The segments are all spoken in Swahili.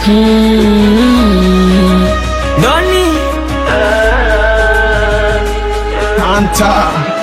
Doni Anta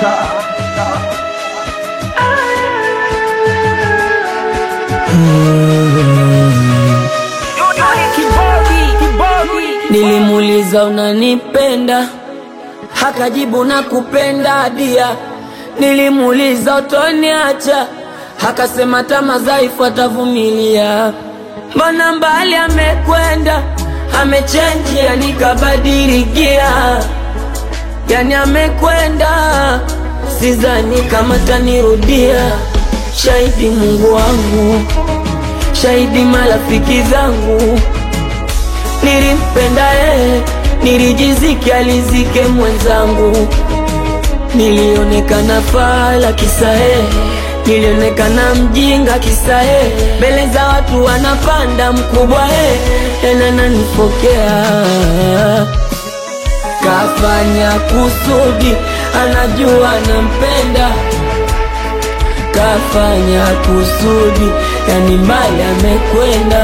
nilimuuliza unanipenda, hakajibu nakupenda dia. Nilimuuliza utoniacha, hakasema tamaa dhaifu atavumilia. Mbona mbali amekwenda, amechange yani kabadilikia. Yani amekwenda, sidhani kama tanirudia. Shahidi Mungu wangu, shahidi marafiki zangu. Nilimpenda nilijizike alizike mwenzangu. Nilionekana fala kisa nilionekana mjinga kisa mbele za watu wanapanda mkubwa tena nanipokea. Kafanya kusudi, anajua nampenda. Kafanya kusudi, yani mbali amekwenda.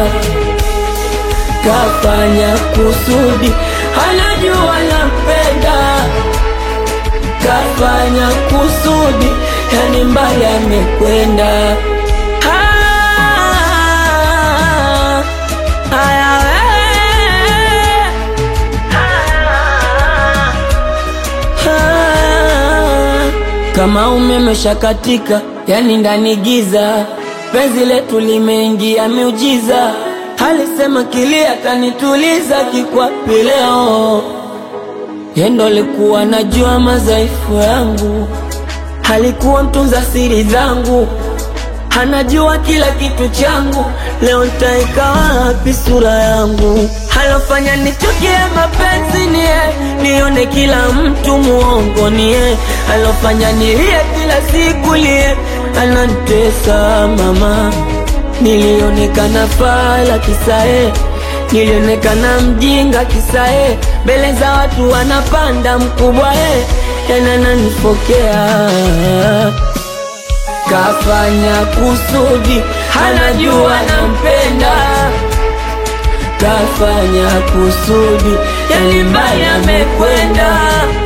Kafanya kusudi, anajua nampenda. Kafanya kusudi, yani mbali amekwenda. Kama umeme shakatika, yani ndani giza. Penzi letu limeingia miujiza. Alisema kilia tanituliza kikwapi leo. Yendo likuwa najua madhaifu yangu, halikuwa mtunza siri zangu. Anajua kila kitu changu, leo nitaika wapi sura yangu. Halofanya nichukie mapenzi nione kila mtu muongo halofanya nilie kila siku anantesa mama. Nilionekana fala kisa nilionekana mjinga kisa mbele za watu wanapanda mkubwa tena nanipokea. Kafanya kusudi, anajua nampenda. Kafanya kusudi, yani mbali amekwenda.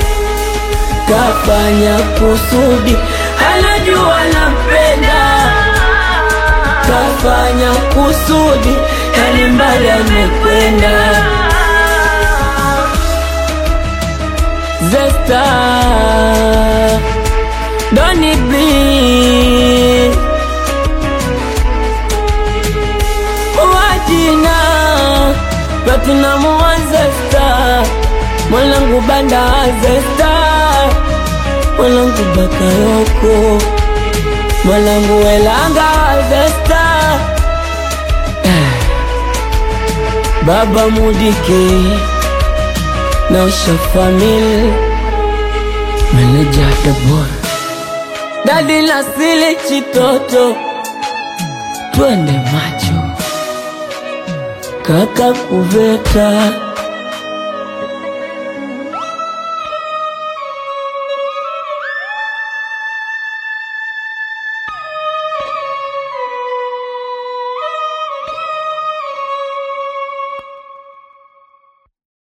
Kafanya kusudi, anajua nampenda. Kafanya kusudi, yani mbali amekwenda. Zesta Doni B wajina Platinum wa Zesta, mwanangu banda wa Zesta, mwanangu Bakayoko, mwanangu Elanga wa Zesta, Baba Mudike na Usha family, Manager the boy, Dadi Nasili Chitoto, twende macho kaka kuveta.